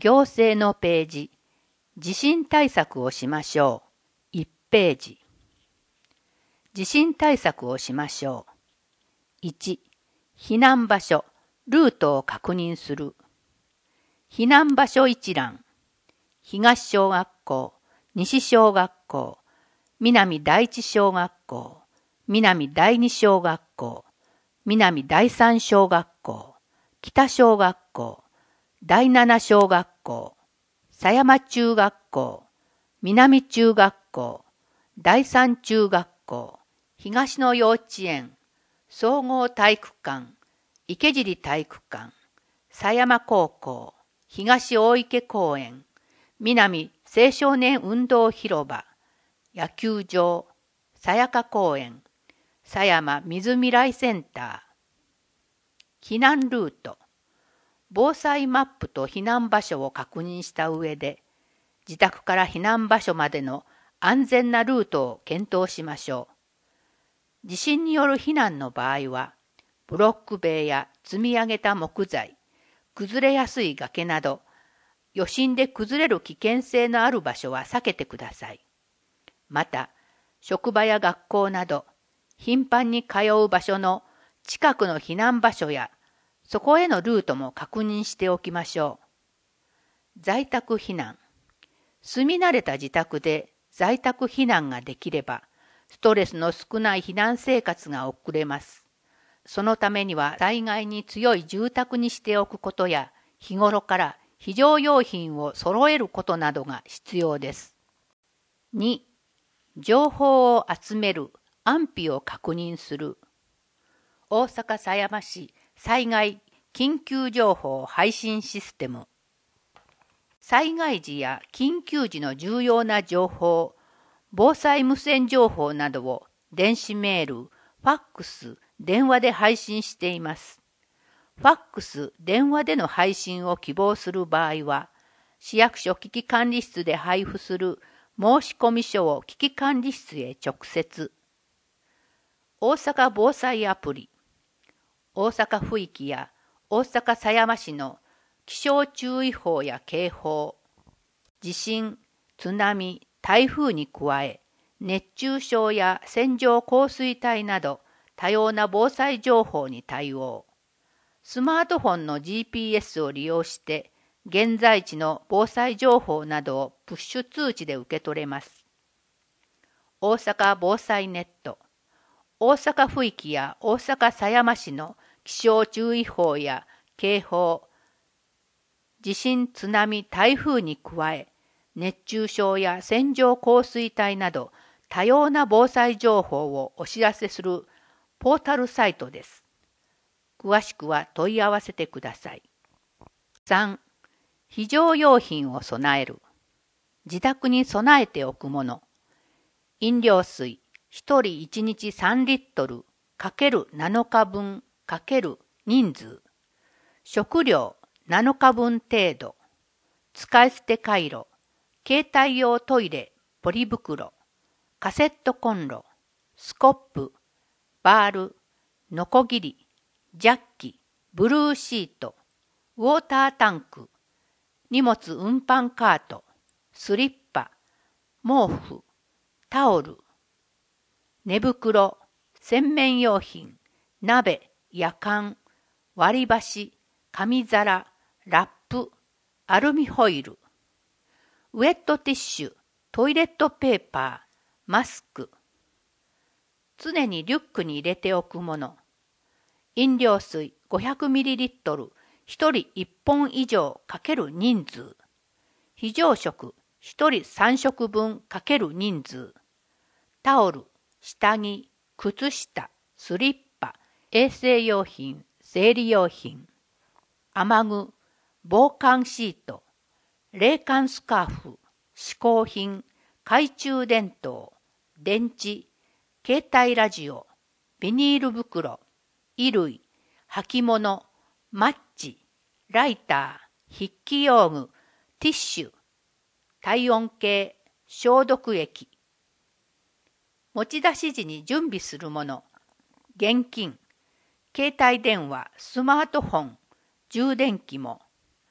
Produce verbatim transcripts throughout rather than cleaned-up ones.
行政のページ、地震対策をしましょう。いちページ。地震対策をしましょう。いち、避難場所、ルートを確認する。避難場所一覧。東小学校、西小学校、南第一小学校、南第二小学校、南第三小学校、北小学校、第七小学校、狭山中学校、南中学校、第三中学校、東野幼稚園、総合体育館、池尻体育館、狭山高校、東大池公園、南青少年運動広場、野球場、さやか公園、狭山水未来センター。避難ルート。防災マップと避難場所を確認した上で、自宅から避難場所までの安全なルートを検討しましょう。地震による避難の場合は、ブロック塀や積み上げた木材、崩れやすい崖など、余震で崩れる危険性のある場所は避けてください。また、職場や学校など、頻繁に通う場所の近くの避難場所や、そこへのルートも確認しておきましょう。在宅避難。住み慣れた自宅で在宅避難ができれば、ストレスの少ない避難生活が送れます。そのためには災害に強い住宅にしておくことや、日頃から非常用品を揃えることなどが必要です。に、情報を集める、安否を確認する。大阪狭山市災害緊急情報配信システム。災害時や緊急時の重要な情報、防災無線情報などを電子メール、ファックス、電話で配信しています。ファックス、電話での配信を希望する場合は、市役所危機管理室で配布する申込書を危機管理室へ直接。大阪防災アプリ。大阪府域や大阪狭山市の気象注意報や警報、地震、津波、台風に加え、熱中症や線状降水帯など多様な防災情報に対応。スマートフォンの ジーピーエス を利用して、現在地の防災情報などをプッシュ通知で受け取れます。大阪防災ネット。大阪府域や大阪狭山市の気象注意報や警報、地震、津波、台風に加え、熱中症や線状降水帯など多様な防災情報をお知らせするポータルサイトです。詳しくは問い合わせてください。さん、非常用品を備える。自宅に備えておくもの。飲料水、ひとりいちにちさんリットルかけるなのかぶんかける人数。食料なのかぶん程度。使い捨てカイロ、携帯用トイレ、ポリ袋、カセットコンロ、スコップ、バール、ノコギリ、ジャッキ、ブルーシート、ウォータータンク、荷物運搬カート、スリッパ、毛布、タオル、寝袋、洗面用品、鍋、やかん、割り箸、紙皿、ラップ、アルミホイル、ウェットティッシュ、トイレットペーパー、マスク。常にリュックに入れておくもの。飲料水 ごひゃくミリリットル、ひとりいっぽん以上かける人数。非常食、ひとりさん食分かける人数。タオル、下着、靴下、スリッパ、衛生用品、生理用品。雨具、防寒シート、冷感スカーフ、嗜好品、懐中電灯、電池、携帯ラジオ、ビニール袋、衣類、履物、マッチ、ライター、筆記用具、ティッシュ、体温計、消毒液。持ち出し時に準備するもの、現金、携帯電話、スマートフォン、充電器も、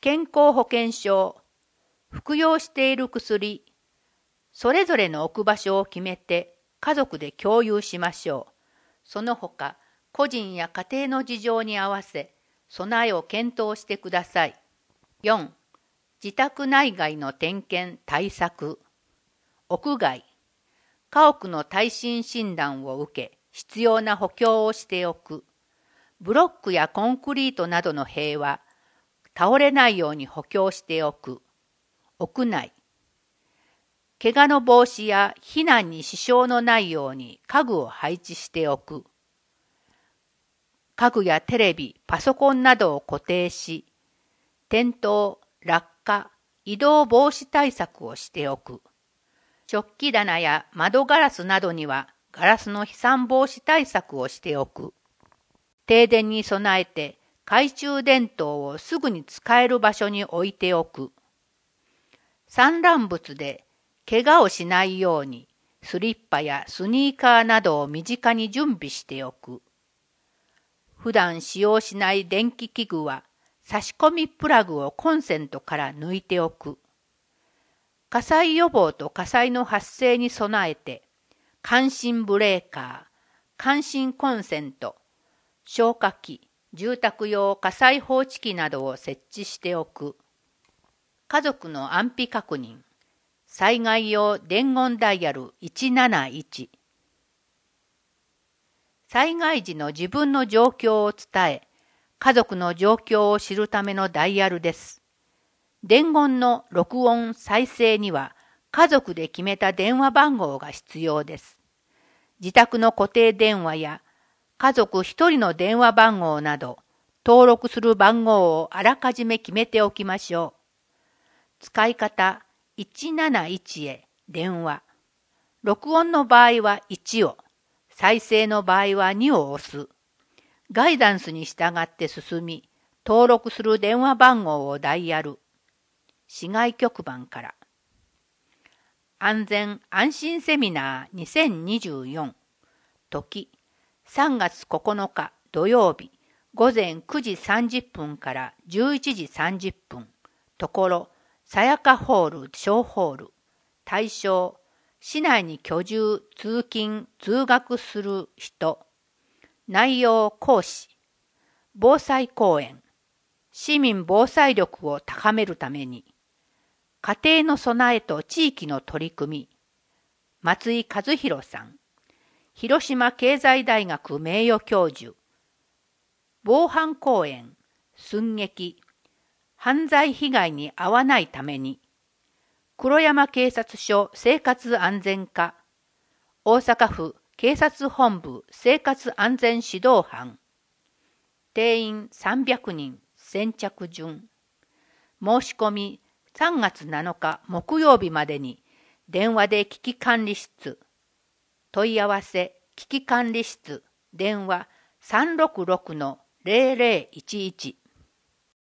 健康保険証、服用している薬、それぞれの置く場所を決めて家族で共有しましょう。その他、個人や家庭の事情に合わせ、備えを検討してください。よん. 自宅内外の点検・対策。屋外、家屋の耐震診断を受け、必要な補強をしておく。ブロックやコンクリートなどの塀は、倒れないように補強しておく。屋内、怪我の防止や避難に支障のないように家具を配置しておく。家具やテレビ、パソコンなどを固定し、転倒、落下、移動防止対策をしておく。食器棚や窓ガラスなどにはガラスの飛散防止対策をしておく。停電に備えて懐中電灯をすぐに使える場所に置いておく。散乱物で怪我をしないようにスリッパやスニーカーなどを身近に準備しておく。普段使用しない電気器具は差し込みプラグをコンセントから抜いておく。火災予防と火災の発生に備えて、感震ブレーカー、感震コンセント、消火器、住宅用火災報知器などを設置しておく。家族の安否確認、災害用伝言ダイヤルいちなないち。災害時の自分の状況を伝え、家族の状況を知るためのダイヤルです。伝言の録音・再生には家族で決めた電話番号が必要です。自宅の固定電話や家族一人の電話番号など登録する番号をあらかじめ決めておきましょう。使い方いちなないちへ電話。録音の場合はいちを、再生の場合はにを押す。ガイダンスに従って進み、登録する電話番号をダイヤル。市外局番から。安全安心セミナーにせんにじゅうよん。時、さんがつここのか土曜日、午前くじさんじゅっぷんからじゅういちじさんじゅっぷん。ところ、さやかホール小ホール。対象、市内に居住、通勤、通学する人。内容講師。防災講演。市民防災力を高めるために。家庭の備えと地域の取り組み。松井和弘さん。広島経済大学名誉教授。防犯講演。寸劇。犯罪被害に遭わないために。黒山警察署生活安全課。大阪府警察本部生活安全指導班。定員さんびゃくにん、先着順。申し込みさんがつなのか木曜日までに電話で危機管理室。問い合わせ危機管理室電話 さんろくろくのゼロゼロいちいち。